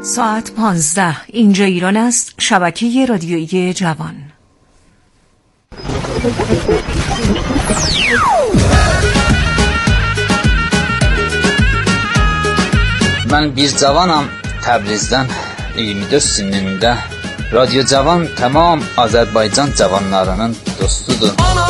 ساعت 15 اینجا ایران است. شبکه رادیویی جوان. Mən bir cavanam Təbrizdən 24 sinində. Radyo Cavan tamam Azərbaycan cavanlarının dostudur.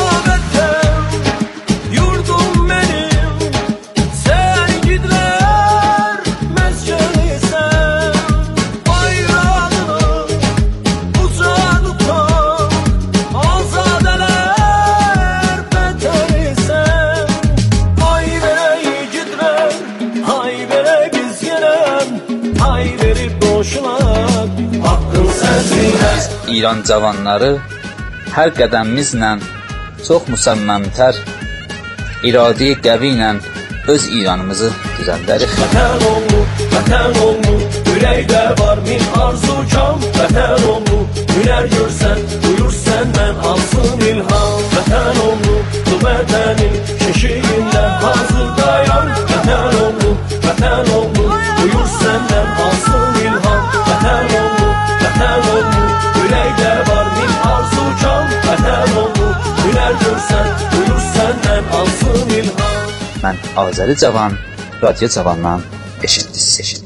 İran cavanları hər qədəmimizlə çox müsəmməmtər, iradi qəvi ilə öz İranımızı düzəldərik. Vətən oğlu, ürəkdə var min arzu kam. Vətən oğlu, hünər görsən, buyur səndən alsın ilham. Vətən oğlu, bu vətənin keşiyində hazır dayan. Vətən oğlu, buyur səndən alsın ilham. Vətən oğlu, ürəkdə var min arzu kam. Vətən oğlu, hünər görsən, buyur səndən alsın ilham. Mən Azəri Cavan, Radyo Cavandan eşitdiniz.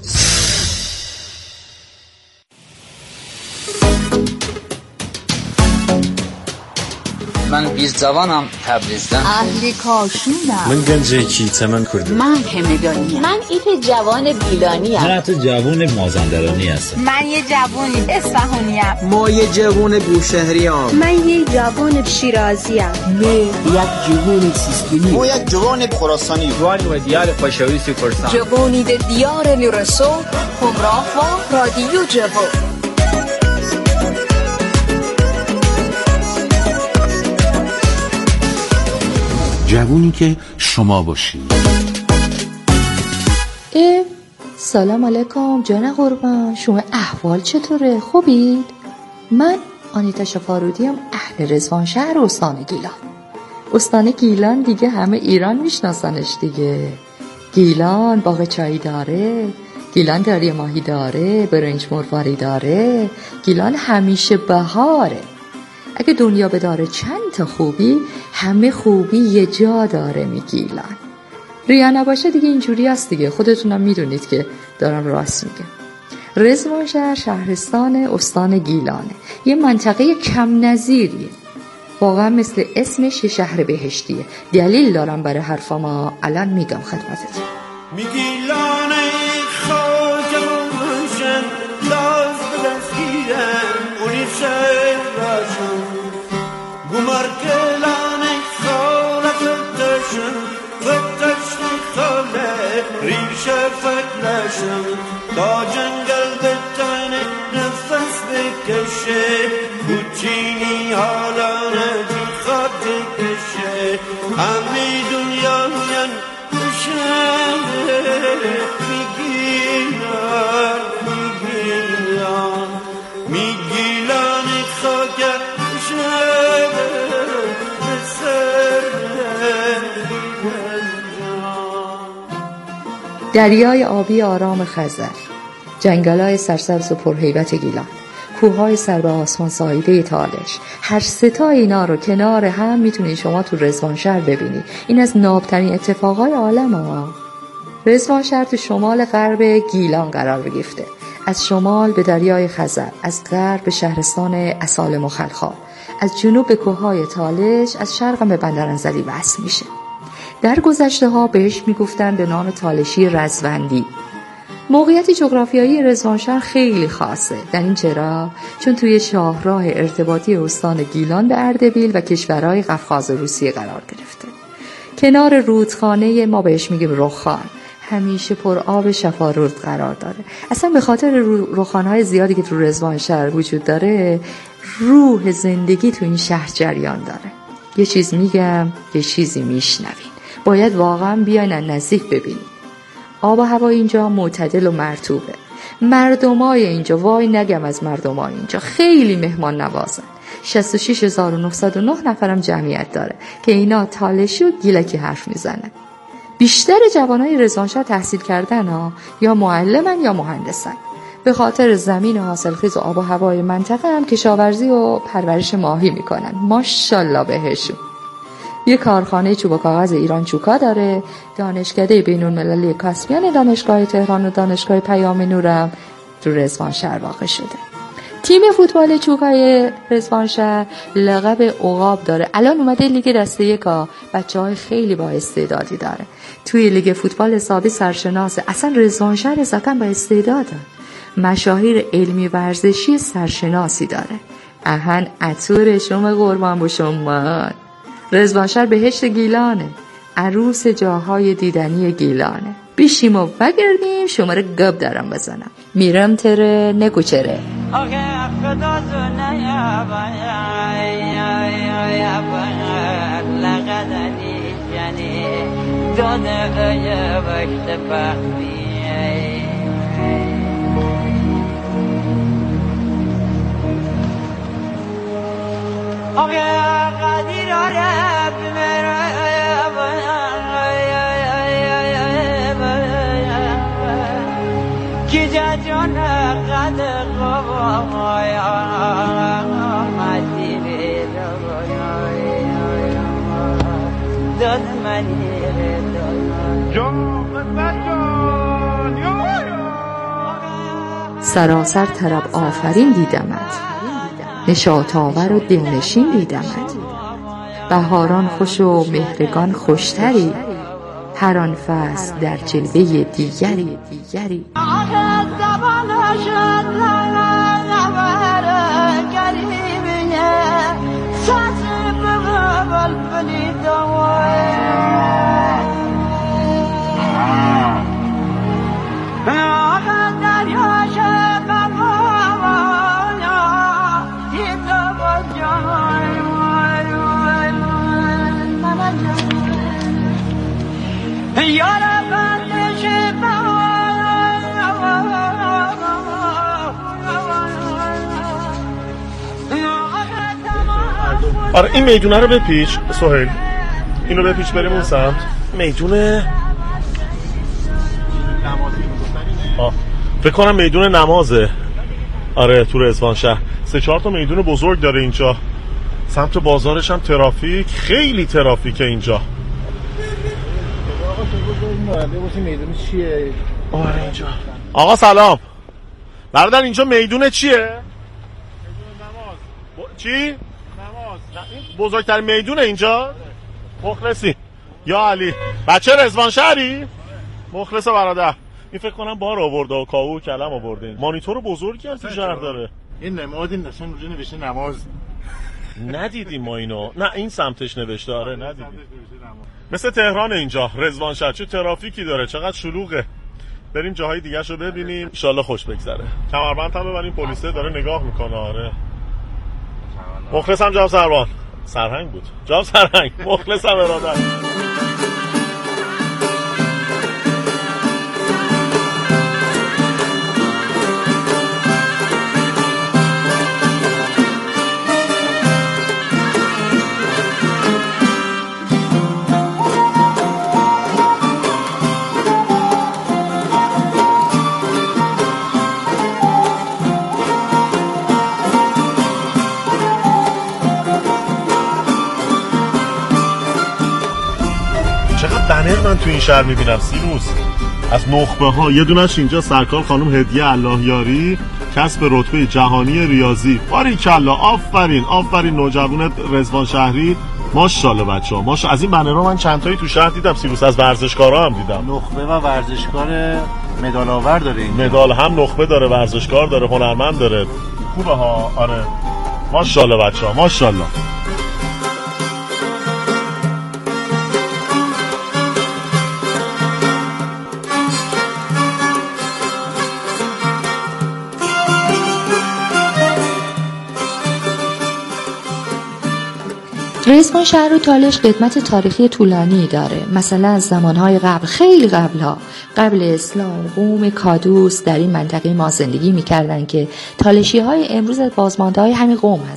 من bir cavanam Təbrizdən. اهل کاشونم. من گنجکی تمن کردم. من همدانیم. من ایت جوان بیلانی ام. من حتی جوان مازندرانی هستم. من یه جوان اصفهانی ام. ما یه جوان بوشهری ام. من یه جوان شیرازی ام. من یک جوان سیستانی. ما یک جوان خراسانی. جوان و دیار خشاویسی کردستان. جوانی دیار نورسو همراه با رادیو جوان. جوونی که شما باشید. سلام علیکم جان قربان، شما احوال چطوره؟ خوبید؟ من آنیتا شفارودیم، اهل رضوانشهر استان گیلان. استان گیلان دیگه همه ایران میشناسنش دیگه. گیلان باغ چایی داره، گیلان دریای ماهی داره، برنج مرواری داره، گیلان همیشه بهاره. اگه دنیا بداره چند تا خوبی، همه خوبی یه جا داره میگیلن. ریا نباشه دیگه اینجوری هست دیگه، خودتونم میدونید که دارم راست میگم. رضوانشهر شهرستان استان گیلانه، یه منطقه کم نظیریه، واقعا مثل اسمش یه شهر بهشتیه. دلیل دارم برای حرفام، الان میگم خدمتتون. میگیلان خواجمشن لاز بدستگیرم اونی شهرشن گمارکلان خالت تشن فتشن خاله ریشه فتلشن تا جنگل بتانه نفس بکشه بچینی حالا ندی خط کشه همه دنیا ین بشن میگیلان خاکر دریای آبی آرام خزر، جنگل‌های سرسبز و پرهیبت گیلان، کوه‌های سر به آسمان ساییده تالش، هر سه تا اینا رو کنار هم میتونید شما تو رضوانشهر ببینید. این از نابترین اتفاقای عالمه. رضوانشهر تو شمال غرب گیلان قرار گرفته، از شمال به دریای خزر، از غرب به شهرستان اصالم و خلخال، از جنوب به کوههای تالش، از شرق به بندرانزلی وصل میشه. در گذشته ها بهش میگفتن به نام تالشی رزوندی. موقعیت جغرافیایی رضوانشهر خیلی خاصه. در این چرا؟ چون توی شاهراه ارتباطی استان گیلان به اردبیل و کشورهای قفقاز و روسیه قرار گرفته. کنار رودخانه ما بهش میگیم رخان، همیشه پر آب شفارود قرار داره. اصلا به خاطر رخانهای زیادی که تو رضوانشهر وجود داره، روح زندگی تو این شهر جریان داره. یه چیز میگم، یه چیزی میشنوین، باید واقعا بیاین نزدیک ببینید. آب و هوا اینجا معتدل و مرطوبه. مردمای اینجا، وای نگم از مردمای اینجا، خیلی مهمان نوازن. 66909 نفرم جمعیت داره که اینا تالشی و گیلکی حرف میزنن. بیشتر جوانای رضوانشهر تحصیل کردن ها، یا معلمن یا مهندسن. به خاطر زمین حاصلخیز و آب و هوای منطقه هم کشاورزی و پرورش ماهی میکنن. ماشاءالله بهشون. یه کارخانه چوب و کاغذ ایران چوکا داره. دانشکده بین‌المللی کاسپیان دانشگاه تهران و دانشگاه پیام نورم تو رضوانشهر واقع شده. تیم فوتبال چوکای رضوانشهر لقب عقاب داره. الان اومده لیگ دسته یکا. بچه‌های خیلی با استعدادی داره. توی لیگ فوتبال حسابی سرشناسه. اصلا رضوانشهر زکن با استعداده. مشاهیر علمی ورزشی سرشناسی داره. اهن عطور شما قربان با شما. رضوانشهر بهشت گیلانه. عروس جاهای دیدنی گیلانه. بیشیم و بگردیم شما رو گب دارم بزنم. میرم تره نگو چره. سراسر طرب آفرین دیدمت، نشاط آور و دلنشین دیدمت. بهاران خوش و مهرگان خوشتری، هر آن فصل در جلوه دیگری. آره این میدونه رو بپیچ سهیل، اینو بپیچ بریم اون سمت. میدونه فکر کنم میدون نمازه. آره تو رضوانشهر 3-4 تا میدون بزرگ داره اینجا. سمت بازارش هم ترافیک، خیلی ترافیکه اینجا. آره اینجا. آقا سلام برادر، اینجا میدون چیه؟ میدون نماز. چی؟ نماز. بزرگترین میدونه اینجا؟ مخلصی یا علی. بچه رضوانشهری؟ مخلص برادر. این فکر کنم بار آورده و کاهو و کلم آورده. مانیتور بزرگی هم تو شهر داره. این نماد این نشون روزه نوشته نماز. ندیدیم ما اینو. نه این سمتش نوشته. آره ندیدیم. مثل تهران اینجا رضوانشهر چه ترافیکی داره، چقدر شلوغه. بریم جاهای دیگه شو ببینیم ان شاءالله خوش بگذره. کمربند هم ببریم، پلیسه داره نگاه میکنه. آره مخلصم جناب سروان. سرهنگ بود جناب سرهنگ. مخلصم برادر. بنر من تو این شهر میبینم سینوس از نخبه ها. یه دونش اینجا سرکار خانم هدیه الله یاری، کسب رتبه جهانی ریاضی. باریکلا، آفرین آفرین نوجوان رضوانشهری. ماشاءالله بچه‌ها ماشاءالله. از این بنرها من چند تایی تو شهر دیدم سینوس، از ورزشکارا هم دیدم. نخبه و ورزشکار مدال آور داره این. مدال هم نخبه داره، ورزشکار داره، هنرمند داره. خوبه ها. آره ماشاءالله بچه‌ها ماشاءالله. رضوانشهر و تالش قدمت تاریخی طولانی داره. مثلا از زمانهای قبل، خیلی قبل اسلام، قوم کادوس در این منطقه ما زندگی میکردن که تالشی های امروز از بازمانده های همین قوم هستن.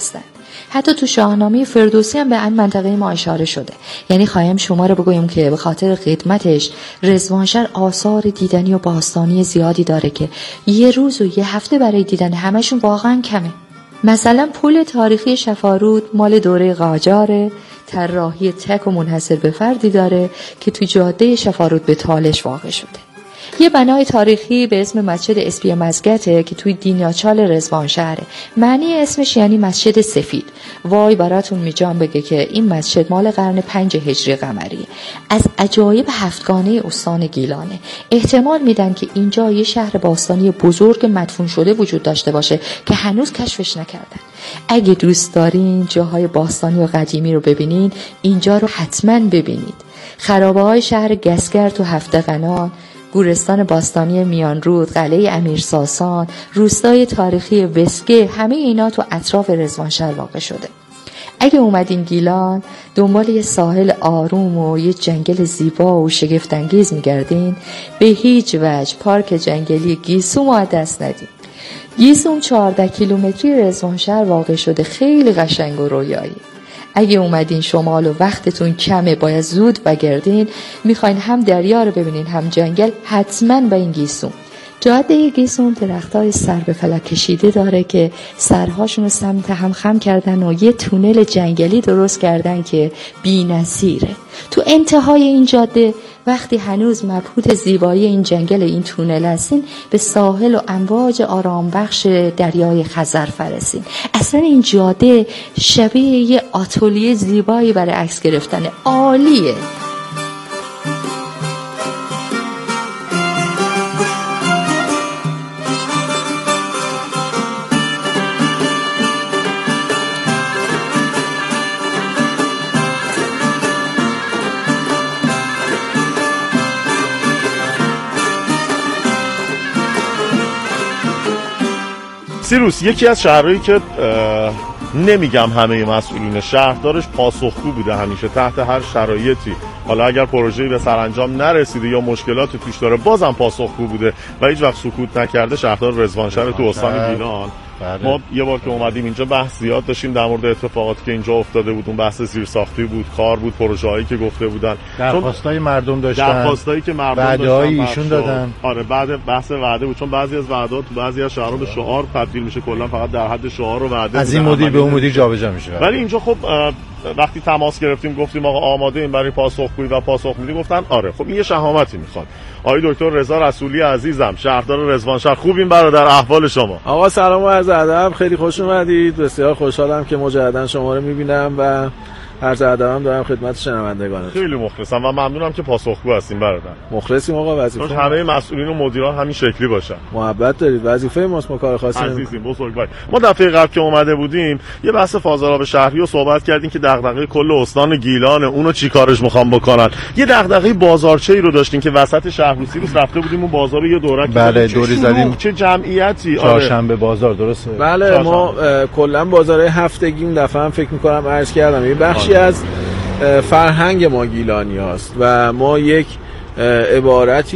حتی تو شاهنامه فردوسی هم به این منطقه ما اشاره شده. یعنی خواهم شما رو بگویم که به خاطر خدمتش رضوانشهر آثار دیدنی و باستانی زیادی داره که یه روز و یه هفته برای دیدن همشون واقعا کمه. مثلا پل تاریخی شفارود مال دوره قاجاره، طراحی تک و منحصر به فردی داره که تو جاده شفارود به تالش واقع شده. یه بنای تاریخی به اسم مسجد اسپی مزگته که توی دینیاچال رضوانشهره. معنی اسمش یعنی مسجد سفید. وای براتون میجام بگه که این مسجد مال قرن 5 هجری قمریه. از عجایب هفتگانه استان گیلانه. احتمال میدن که اینجا یه شهر باستانی بزرگ مدفون شده وجود داشته باشه که هنوز کشفش نکردن. اگه دوست دارین جاهای باستانی و قدیمی رو ببینین، اینجا رو حتما ببینید. خرابه‌های شهر گسگر تو هفت‌قنات، گورستان باستانی میانرود، قلعه امیرساسان، روستای تاریخی وسگه، همه اینا تو اطراف رضوانشهر واقع شده. اگه اومدین گیلان دنبال یه ساحل آروم و یه جنگل زیبا و شگفت‌انگیز میگردین، به هیچ وجه پارک جنگلی گیسوم رو دست ندین. گیسوم 14 کیلومتری رضوانشهر واقع شده، خیلی قشنگ و رویایی. اگه اومدین شمال و وقتتون کمه باید زود بگردین، میخواین هم دریا رو ببینین هم جنگل، حتما به این گیسوم. جاده گیسوم درختای سر به فلک کشیده داره که سرهاشون رو سمت هم خم کردن و یه تونل جنگلی درست کردن که بی‌نظیره. تو انتهای این جاده وقتی هنوز مبهوت زیبایی این جنگل این تونل هستین، به ساحل و امواج آرام بخش دریای خزر فرسین. اصلا این جاده شبیه یه آتلیه زیبایی برای عکس گرفتن، عالیه. سیروس یکی از شهرهایی که نمیگم همه مسئولین شهردارش پاسخگو بوده همیشه تحت هر شرایطی، حالا اگر پروژه‌ای به سرانجام نرسیده یا مشکلات توش داره بازم پاسخگو بوده و هیچ وقت سکوت نکرده، شهردار رضوانشهر تو استان گیلان. ما یه بار که اومدیم اینجا بحث زیاد داشتیم در مورد اتفاقاتی که اینجا افتاده بود. اون بحث زیرساختی بود، کار بود، پروژه‌هایی که گفته بودن، درخواستای مردم داشتن، درخواستایی که مردم وعده‌های ایشون دادن. آره بعد بحث وعده بود، چون بعضی از وعدات تو بعضی از شهرها به شعار تبدیل میشه، کلا فقط در حد شعار و وعده از این مدیر به اون مدیر جابجا میشه. ولی اینجا خب وقتی تماس گرفتیم گفتیم آقا آماده این برای پاسخگویی و پاسخ میدی، گفتن آره. خب این یه شهامتی میخواد. آقای دکتر رضا رسولی عزیزم، شهردار رضوانشهر، خوبین برادر؟ احوال شما؟ آقا سلام و عرض ادب، خیلی خوش اومدید. بسیار خوشحالم که مجددا شما رو میبینم و عرض ادبم دارم خدمت شنوندگان. خیلی مخلصم و ممنونم که پاسخگو هستین برادر. مخلصیم آقا، وظیفه همه مسئولین و مدیران همین شکلی باشن. محبت دارید، وظیفه ماست، ما کار خاصی عزیزیم بزرگوار. ما دفعه قبل که اومده بودیم یه بحث فاضلاب شهری رو صحبت کردیم که دغدغه کل استان گیلان، اونو چیکارش میخوام بکنن. یه دغدغه بازارچه‌ای رو داشتیم که وسط شهر روز رفته بودیم اون بازار رو یه دورک بله دوری زدیم، چه جمعیتی. چهارشنبه بازار درسته. بله ما کلا بازارهای هفتگی این دفعه هم فکر می‌کنم عرض کردم یه بخشی از فرهنگ ما گیلانی هاست و ما یک عبارتی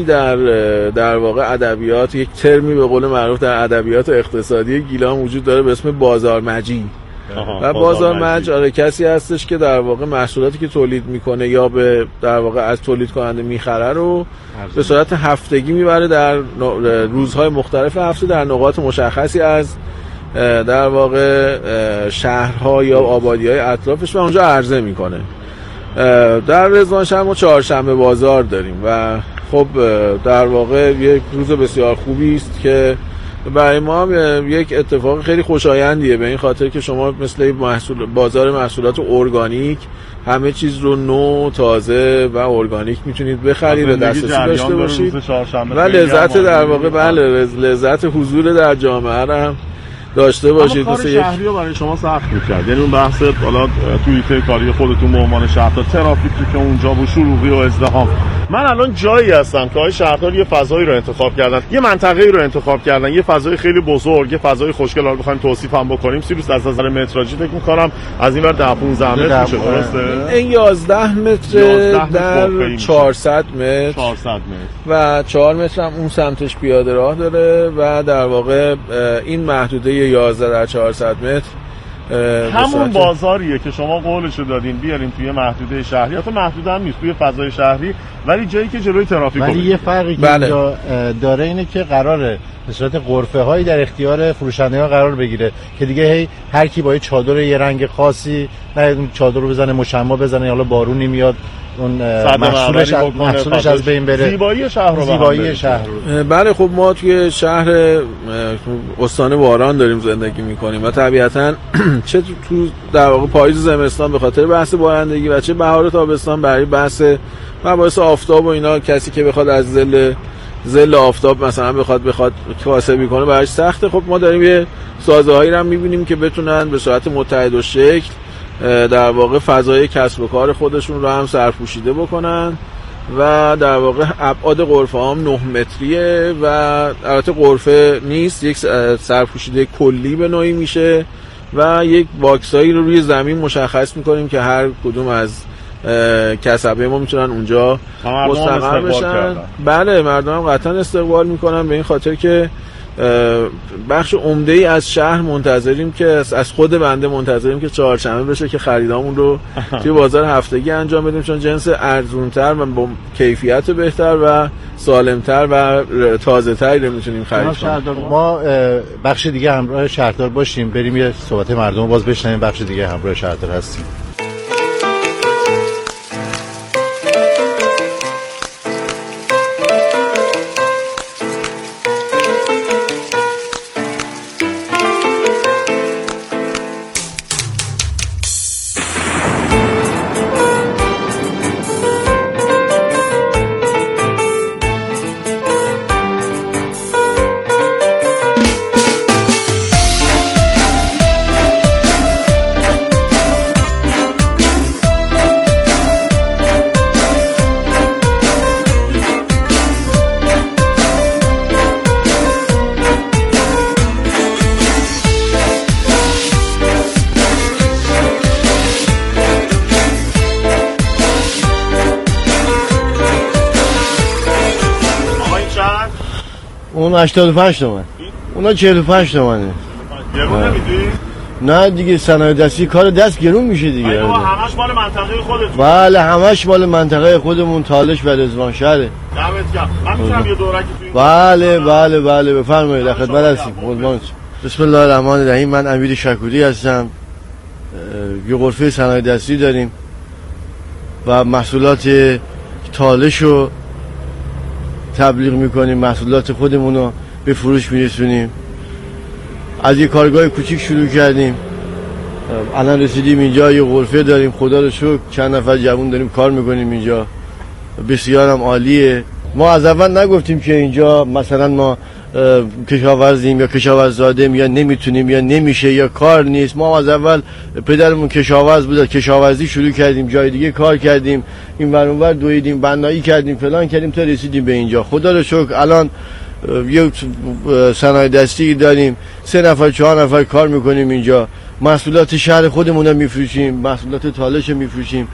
در واقع ادبیات، یک ترمی به قول معروف در ادبیات اقتصادی گیلان وجود داره به اسم بازارمجی. و بازارمج آره کسی هستش که در واقع محصولاتی که تولید میکنه یا به در واقع از تولید کننده میخره رو به صورت هفتگی میبره در روزهای مختلف هفته در نقاط مشخصی از در واقع شهرها یا آبادی‌های اطرافش و اونجا عرضه میکنه. در رضوانشهر ما چهارشنبه بازار داریم و خب در واقع یک روز بسیار خوبی است که برای ما یک اتفاق خیلی خوشایندیه، به این خاطر که شما مثل بازار محصولات ارگانیک همه چیز رو نو، تازه و ارگانیک میتونید بخرید و دسترسی داشته باشید و لذت در واقع بله لذت حضور در جامعه هم داشته باشید. کار شهری رو برای شما سخت می‌کرد، یعنی اون بحث حالا توی کاری خودتون به عنوان شهردار، ترافیکی که اونجا بود، شلوغی و ازدحام. من الان جایی هستم که آقای شهردار یه فضایی رو انتخاب کردن، یه منطقه‌ای رو انتخاب کردن، یه فضای خیلی بزرگ، یه فضای خوشگل. حالا بخوایم توصیف هم بکنیم سیروس از نظر متراژی فکر می‌کنم از این ور 10-15 متر میشه، درسته؟ این 11 متر در 400 متر و 4 متر هم اون سمتش پیاده راه داره و در واقع این محدوده 11 در 400 متر همون بازاریه که شما قولشو دادین بیارین توی محدوده شهری، حتی محدوده هم نیست، توی فضای شهری، ولی جایی که جلوی ترافیک. ولی یه فرقی که اینجا داره اینه که قراره به صورت غرفه هایی در اختیار فروشنده ها قرار بگیره که دیگه هی هر کی با یه چادر یه رنگ خاصی نه چادر رو بزنه، مشما بزنه، حالا بارونی میاد اون محصولش از بین بره. زیبایی شهر رو بله. خب ما توی شهر استان واران داریم زندگی میکنیم و طبیعتاً چه تو در واقع پاییز زمستان به خاطر بحث بارندگی و چه بهار تابستان برای بحث مباحث آفتاب و اینا، کسی که بخواد از ظل آفتاب مثلا بخواد کاسبی کنه براش سخته. خب ما داریم یه سازه‌هایی رو هم می‌بینیم که بتونن به صورت متحدالشکل در واقع فضای کسب و کار خودشون رو هم سرپوشیده بکنن و در واقع ابعاد غرفه هم 9 متریه و البته غرفه نیست، یک سرپوشیده کلی به نوعی میشه و یک باکسایی رو روی زمین مشخص میکنیم که هر کدوم از کسبه ما میتونن اونجا مستقر بشن. بله مردم هم قطعا استقبال میکنن، به این خاطر که بخش عمده‌ای از شهر منتظریم که از خود بنده منتظریم که چهارشنبه بشه که خریدامون رو توی بازار هفتگی انجام بدیم، چون جنس ارزونتر و با کیفیت بهتر و سالمتر و تازه‌تری رو میتونیم خرید کنیم. ما بخش دیگه همراه شهردار باشیم، بریم یه صحبت مردم رو باز بشنویم، بخش دیگه همراه شهردار هستیم. اون 85 تومن، اونا 45 تومنه. گرون نمیدی؟ نه دیگه صنایع دستی کار دست گرون میشه دیگه. همش مال منطقه خودتون؟ بله همش مال منطقه خودمون، تالش و رضوان شهره. دمت گرم. من میتونم یه دورکی تو این؟ بله بفرمایید، در خدمت هستیم. قربانت. بسم الله الرحمن الرحیم. من امیر شکوری هستم. یه غرفه صنایع دستی داریم و محصولات تالش رو تبلیغ میکنیم، محصولات خودمون رو به فروش میرسونیم. از یه کارگاه کوچیک شروع کردیم، الان رسیدیم اینجا یه غرفه داریم، خدا رو شکر چند نفر جوان داریم کار میکنیم اینجا، بسیار هم عالیه. ما از اول نگفتیم که اینجا مثلا ما کشاورزیم یا کشاورزادیم یا نمیتونیم یا نمیشه یا کار نیست. ما از اول پدرمون کشاورز بود، کشاورزی شروع کردیم، جای دیگه کار کردیم، این ور اون ور دویدیم، بنایی کردیم، فلان کردیم تا رسیدیم به اینجا. خدا رو شکر الان یه صنایع دستی داریم، 3 نفر 4 نفر کار میکنیم اینجا، محصولات شهر خودمون رو میفروشیم، محصولات تالش رو میفروشیم.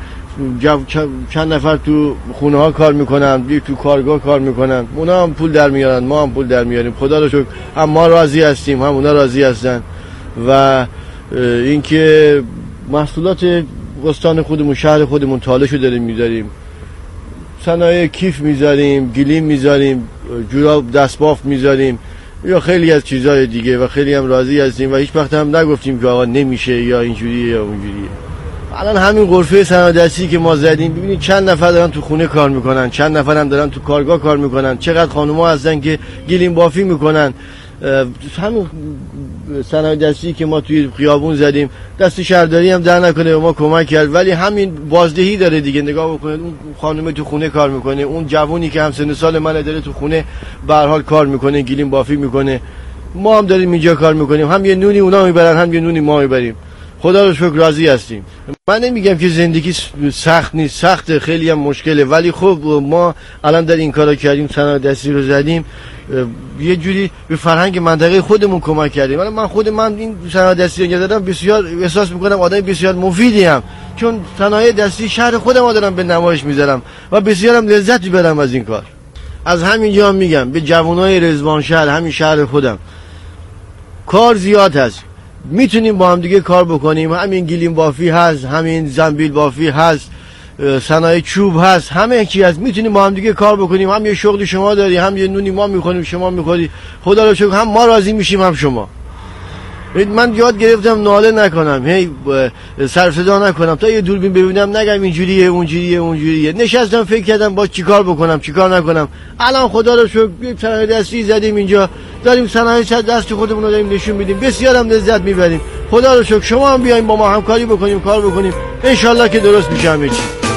چند نفر تو خونه ها کار میکنن، یک تو کارگاه کار میکنن، اونا هم پول در میارن، ما هم پول در میاریم. خدا رو شکر هم ما راضی هستیم هم اونا راضی هستن. و اینکه محصولات استان خودمون، شهر خودمون، تالشو داریم میذاریم، صنایع کیف میذاریم، گلیم میذاریم، جوراب دستبافت میذاریم یا خیلی از چیزهای دیگه و خیلی هم راضی هستیم و هیچ وقت هم نگفتیم که آقا نمیشه یا اینجوریه یا اونجوریه. الان همین غرفه صنایع دستی که ما زدیم، ببینید چند نفر دارن تو خونه کار میکنن، چند نفر هم دارن تو کارگاه کار میکنن، چقدر خانوما هستن که گلیم بافی میکنن. همین صنایع دستی که ما توی خیابون زدیم، دست شهرداری هم در نکنه به ما کمک کرد، ولی همین بازدهی داره دیگه. نگاه بکنید اون خانومه تو خونه کار میکنه، اون جوونی که هم سن سال من داره تو خونه به هر حال کار میکنه، گلیم بافی میکنه. ما هم داریم اینجا کار میکنیم، هم یه نونی اونا میبرن هم یه نونی ما میبریم. خدا رو شکر راضی هستیم. من نمیگم که زندگی سخت نیست، سخته، خیلی هم مشکله، ولی خب ما الان در این کارا کردیم، صنایع دستی رو زدیم، یه جوری به فرهنگ منطقه خودمون کمک کردیم. ولی من این صنایع دستی رو زدم، بسیار احساس میکنم آدم بسیار مفیدی ام، چون صنایع دستی شهر خودم دارم به نمایش میذارم و بسیارم لذت میبرم از این کار. از همینجا هم میگم به جوانای رضوان شهر، همین شهر خودم، کار زیاد هست، میتونیم با هم دیگه کار بکنیم. همین گیلیم بافی هست، همین زنبیل بافی هست، صنایع چوب هست، همه چی هست. میتونیم با هم دیگه کار بکنیم. هم یه شغلی شما داری، هم یه نونی ما میخوریم شما میخوری. خدا رو شکر هم ما راضی میشیم هم شما. من یاد گرفتم ناله نکنم، هی سر صدا نکنم، تا یه دوربین ببینم نگم اینجوریه اونجوریه. نشستم فکر کردم با چیکار بکنم چیکار نکنم. الان خدا رو شکر یک صنایع دستی زدیم اینجا، داریم صنایع دست خودمون رو داریم نشون میدیم، بسیارم لذت میبریم. خدا رو شکر. شما هم بیاین با ما همکاری بکنیم، کار بکنیم، ان شاءالله که درست میشه همه چی.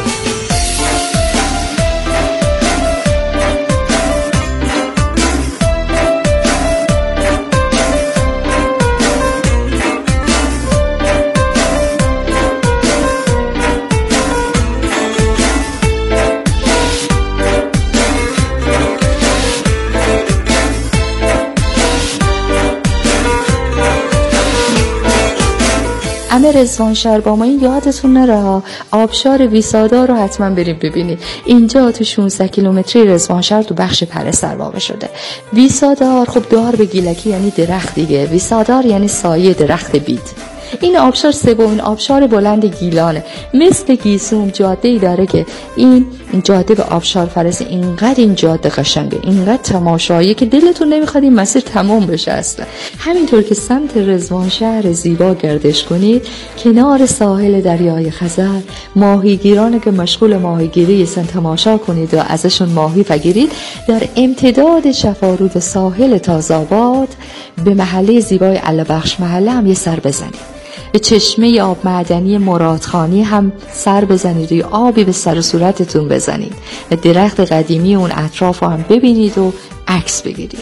همه رضوانشهر با ما این یادتون نره، آبشار ویسادا رو حتما بریم ببینید. اینجا تو 16 کیلومتری رضوانشهر تو بخش پرستر واقع شده. ویسادار خب دار به گیلکی یعنی درخت دیگه، ویسادار یعنی سایه درخت بید. این آبشار سومین آبشار بلند گیلانه. مثل گیسوم جاده‌ای داره که این جاده به آبشار فرسه. اینقدر این جاده قشنگه، اینقدر تماشاییه که دلتون نمیخواد این مسیر تمام بشه اصلا. همینطور که سمت رضوانشهر زیبا گردش کنید، کنار ساحل دریای خزر ماهیگیرانی که مشغول ماهیگیری هستن تماشا کنید و ازشون ماهی بگیرید. در امتداد شفارود ساحل تازه‌آباد به محله زیبای علبخش محله هم یه سر بزنید. به چشمه آب معدنی مرادخانی هم سر بزنید و آبی به سر و صورتتون بزنید و درخت قدیمی اون اطراف هم ببینید و عکس بگیرید.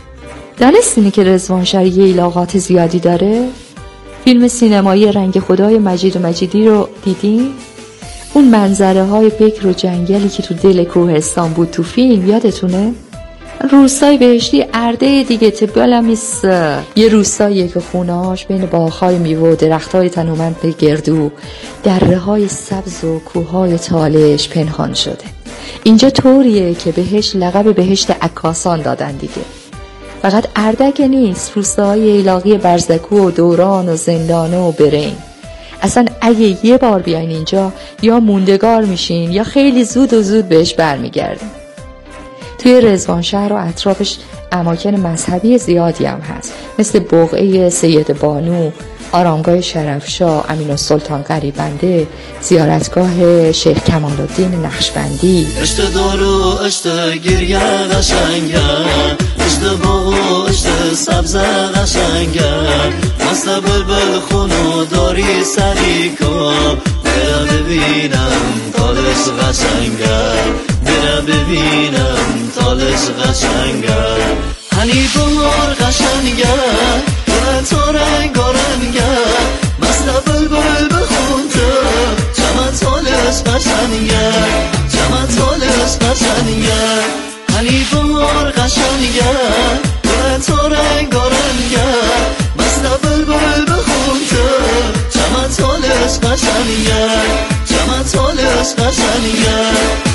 دانستینی که رضوانشهر ییلاقات زیادی داره؟ فیلم سینمایی رنگ خدای مجید و مجیدی رو دیدین؟ اون منظره های بکر و جنگلی که تو دل کوهستان بود تو فیلم یادتونه؟ روستای بهشتی ارده دیگه تبالم ایست. یه روستاییه که خونهاش بین باغ‌های میوه و درخت‌های تنومند به گردو، دره‌های سبز و کوه‌های تالش پنهان شده. اینجا طوریه که بهش لقب بهشت عکاسان دادن دیگه. فقط اردک نیست، روستاهای ایلاقی برزکو و دوران و زندانه و برین. اصلا اگه یه بار بیاین اینجا یا موندگار میشین یا خیلی زود بهش برمیگردین. توی رضوانشهر و اطرافش اماکن مذهبی زیادی هم هست، مثل بقعه سید بانو، آرامگاه شرفشاه، امین‌السلطان قریبنده، زیارتگاه شیخ کمال الدین نقشبندی. اشت دارو اشت گریه قشنگه، اشت باغ اشت سبز قشنگه، مست بلبل خونو داری سریکا، برا ببینم تالش قشنگه، برا ببینم تالش قشنگه. هنی بهار قشنگه و تو رنگارنگه، مست بلبل بخون تو چمن تالش قشنگه، چمن تالش قشنگه. هنی بهار قشنگه و تو رنگارنگه، مست بلبل بخون تو چمن تالش قشنگه، چمن تالش قشنگه.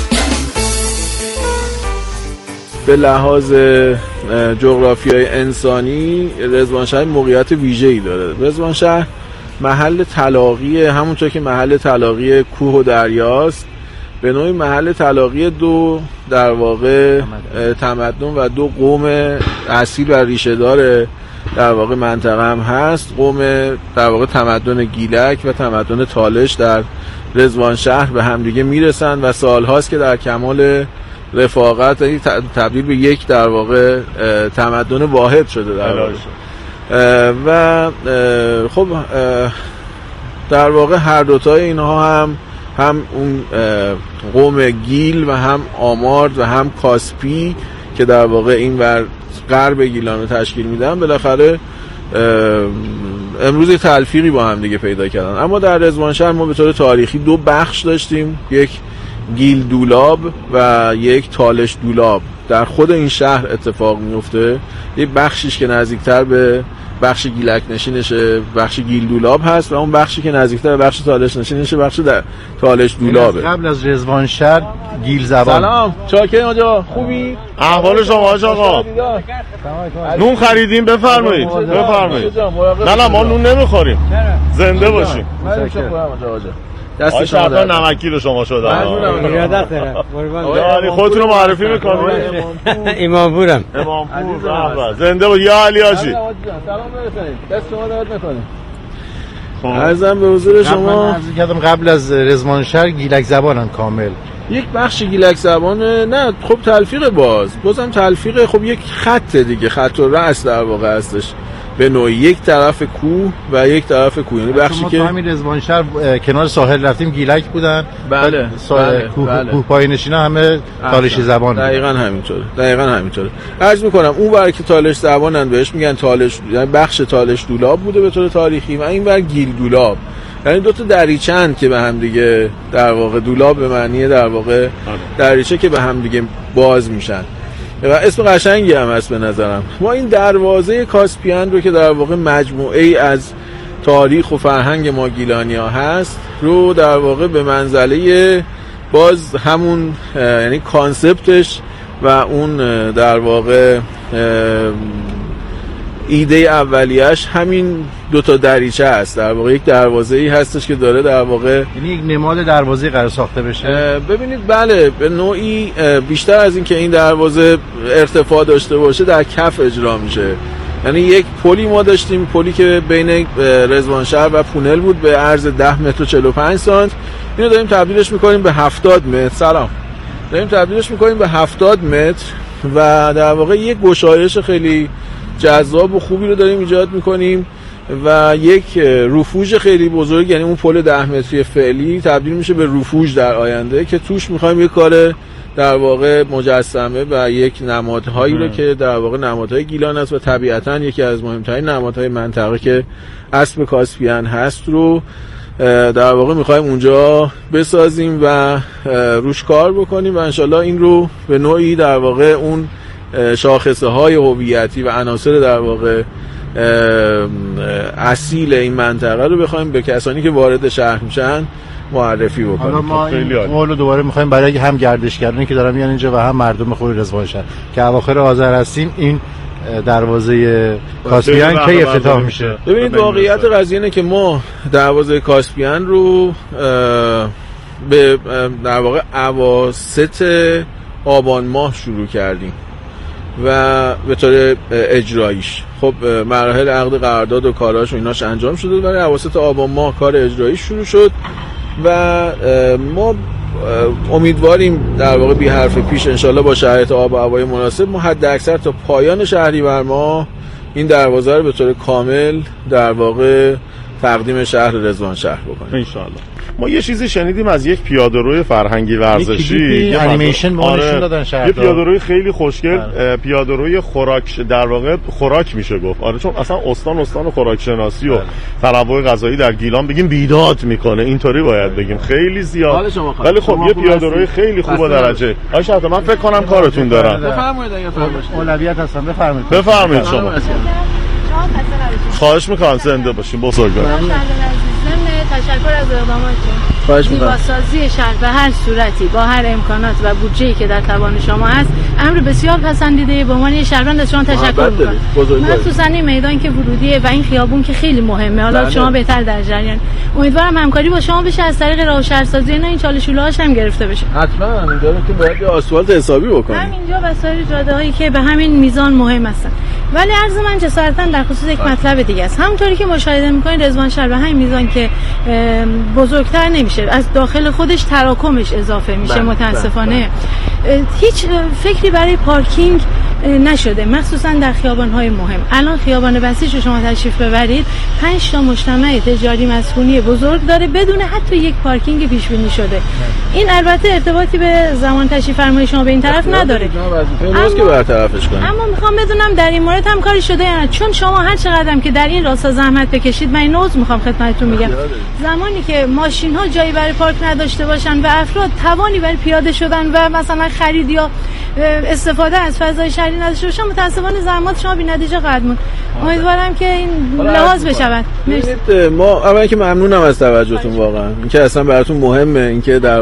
به لحاظ جغرافیای انسانی رضوانشهر موقعیت ویژه‌ای داره. رضوانشهر محل تلاقی، همونطور که محل تلاقی کوه و دریاست، به نوعی محل تلاقی دو در واقع تمدن و دو قوم اصیل و ریشه‌دار در واقع منطقه هم هست. قوم در واقع تمدن گیلک و تمدن تالش در رضوانشهر به همدیگه میرسن و سالهاست که در کمال رفاقت تبدیل به یک در واقع تمدن واحد شده در واقع. و خب در واقع هر دوتای اینها هم اون قوم گیل و هم آمارد و هم کاسپی که در واقع این ور غرب گیلان رو تشکیل میدن، بالاخره امروز تلفیقی با هم دیگه پیدا کردن. اما در رضوانشهر ما به طور تاریخی دو بخش داشتیم، یک گیل دولاب و یک تالش دولاب. در خود این شهر اتفاق میفته. یک بخشیش که نزدیکتر به بخش گیلک نشینشه، بخش گیل دولاب هست و اون بخشی که نزدیکتر بخش تالش نشینشه بخش در تالش دولابه. قبل از رضوانشهر گیل زبان. سلام، چاکریم آقا، خوبی؟ احوال شما آقا؟ نون خریدیم، بفرمایید. نه ما نون نمیخوریم. زنده باشیم. دست شما در نمکی رو شما شده. یادت داره. علی خودتون رو معرفی میکنید. امامپورم. امامپور. زنده با یا علی حاجی. سلام برسونید. دست شما درد نکنه. عرضم به حضور شما کردم قبل از رضوانشهر گیلک زبانن کامل. یک بخش گیلک زبانه، نه خب تلفیق بازم تلفیق، خب یک خط دیگه، خط و رأس در واقع هستش به نوعی، یک طرف کوه و یک طرف کوه، یعنی بخشی که همین رضوانشهر کنار ساحل رفتیم گیلک بودن. بله کوه پایینشینا همه تالشی زبان. دقیقاً همینطوره. عرض میکنم اون ور که تالش زبانن بهش میگن تالش، یعنی بخش تالش دولاب بوده به طور تاریخی، و این ور گیل دولاب، یعنی دو تا دریچه‌اند که به هم دیگه در واقع دولاب به معنی در واقع دریچه که به هم دیگه باز میشن و اسم قشنگی هم هست به نظرم. ما این دروازه کاسپیان رو که در واقع مجموعه ای از تاریخ و فرهنگ ما گیلانی‌ها هست رو در واقع به منزله باز همون یعنی کانسپتش و اون در واقع ایده اولیش همین دو تا دریچه است، در واقع یک دروازه‌ای هستش که داره در واقع، یعنی یک نماد دروازه قرار ساخته بشه. ببینید بله، به نوعی بیشتر از این که این دروازه ارتفاع داشته باشه در کف اجرا میشه. یعنی یک پلی ما داشتیم، پلی که بین رضوانشهر و پونل بود به عرض 10 متر و 45 سانت، اینو داریم تبدیلش می‌کنیم به 70 متر. سلام. داریم تبدیلش می‌کنیم به 70 متر و در واقع یک گشایش خیلی جذاب و خوبی رو داریم ایجاد میکنیم و یک رفوژ خیلی بزرگ، یعنی اون پل 10 متری فعلی تبدیل میشه به رفوژ در آینده که توش میخوایم یک کار در واقع مجسمه و یک نمادهایی رو که در واقع نمادهای گیلان است و طبیعتاً یکی از مهمترین نمادهای منطقه که اسب کاسپیان هست رو در واقع میخوایم اونجا بسازیم و روش کار بکنیم و انشالله این رو به نوعی در واقع اون شاخصه های هویتی و عناصر در واقع اصیل این منطقه رو بخوایم به کسانی که وارد شهر میشن معرفی بکنیم. حالا ما این قولو دوباره میخوایم برای هم گردشگرانی که دارن میان اینجا و هم مردم خود رضوانشهر که اواخر آذر هستیم این دروازه کاسپیان کی افتتاح میشه. ببینید واقعیت قضیه اینه که ما دروازه کاسپیان رو به در واقع اواسط آبان ماه شروع کردیم و به طور اجراییش خب مراحل عقد قرارداد و کاراش و ایناش انجام شده، ولی اواسط آبان ماه کار اجراییش شروع شد و ما امیدواریم در واقع بی حرف پیش انشالله با شرایط آب و هوای مناسب ما حد اکثر تا پایان شهریور ماه این دروازه رو به طور کامل در واقع تقدیم شهر رضوانشهر بکنیم انشالله. ما یه چیزی شنیدیم از یک پیاده‌روی فرهنگی ورزشی، انیمیشن به نشون دادن شهر. یه پیاده‌روی خیلی خوشگل، پیاده‌روی خوراک در واقع خوراک میشه گفت. آره چون اصلا استان خوراک شناسی و تنوع غذایی در گیلان بگیم بیداد میکنه، اینطوری باید بگیم، خیلی زیاد. ولی خب یه پیاده‌روی خیلی خوب و درجه. آیشه من فکر کنم کارتون دارم. بفرمایید اگه اولویت هستن بفرمایید شما. خواهش میکنم زنده باشین بزرگوار. تشکر از اقداماتتون. زیباسازی شهر به هر صورتی با هر امکانات و بودجه‌ای که در توان شما هست امر بسیار پسندیده. به عنوان شهروند از شما تشکر می‌کنم. مخصوصا این میدان که ورودیه و این خیابون که خیلی مهمه. حالا شما بهتر در جریان. امیدوارم همکاری با شما بشه از طریق راه شهرسازی نه این چاله شوله‌هاش هم گرفته بشه. حتما اینجا که باید آسفالت حسابی بکنیم. همینجا وسایل جاده‌هایی که به همین میزان مهم هستن. ولی عرض من جسارتاً در خصوص یک مطلب دیگه است. همونطوری که مشاهده می‌کنید رضوانشهر به همین میزان که بزرگتر نمیشه، از داخل خودش تراکمش اضافه میشه. متاسفانه هیچ فکری برای پارکینگ نشده، مخصوصا در خیابان‌های مهم. الان خیابان بسیج رو شما تشریف ببرید 5 تا مجتمع تجاری مسکونی بزرگ داره بدون حتی یک پارکینگ پیش بینی شده. این البته ارتباطی به زمان تشریف فرمایی شما به این طرف نداره، اما میخوام بدونم در این مورد هم کاری شده یا نه، چون شما هر چقدرم که در این راستا زحمت بکشید، من اینو میخوام خدمتتون میگم، زمانی که ماشین‌ها جایی برای پارک نداشته باشن و افراد توانی برای پیاده شدن و مثلا خرید یا استفاده از فضای شهری نداشته باشن متاسفانه زحمات شما بی‌نتیجه خواهد موند. امیدوارم که این لحاظ بشود. ما اولا که ممنونم از توجهتون، واقعا اینکه اصلا براتون مهمه، اینکه در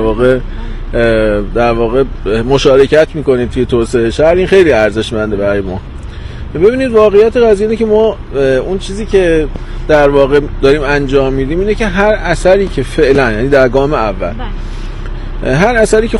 واقع مشارکت میکنید توی توسعه شهر، این خیلی ارزشمنده برای ما. ببینید واقعیت قضیه اینه که ما اون چیزی که در واقع داریم انجام میدیم اینه که هر اثری که فعلا، یعنی در گام اول هر اثری که